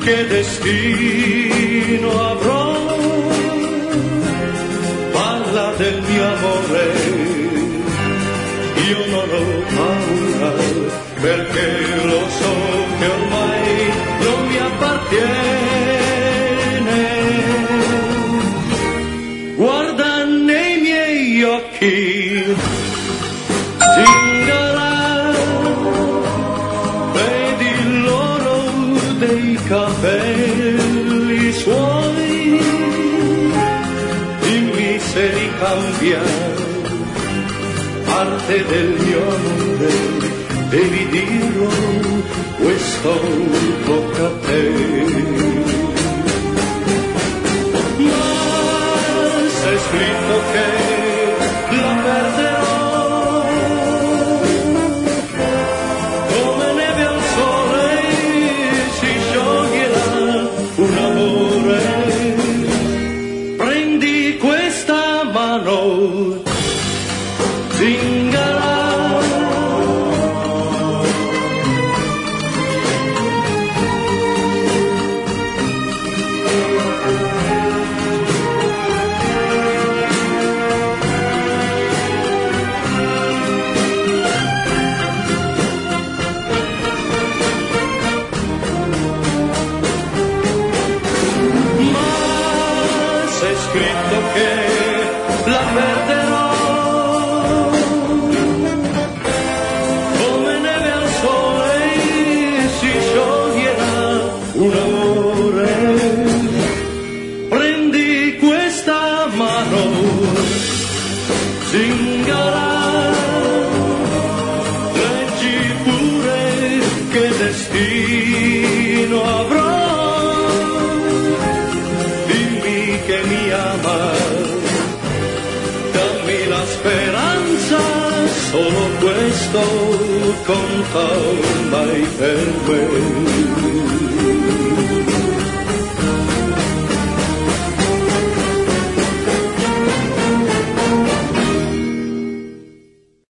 che destino avrò. Parla del mio amore, io non ho paura, perché lo so che ormai non mi appartiene. Guarda nei miei occhi, zingara, vedi l'oro dei capelli suoi, dimmi se ricambia parte del mio amore, devi dirlo, questo tocca a te. Ma c'è scritto che la perderò, come neve al sole si scioglierà un amore. Prendi questa mano, zingara. C'è scritto che la perderò, come neve al sole si scioglierà un amore. Prendi questa mano, zingara, leggi pure che destino avrò. Che mi ama, dammi la speranza, solo questo conta ormai per me.